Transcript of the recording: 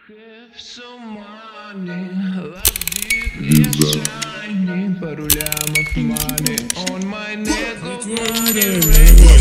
Have some money, like shiny, пару лямов money on my neck, gold money ring.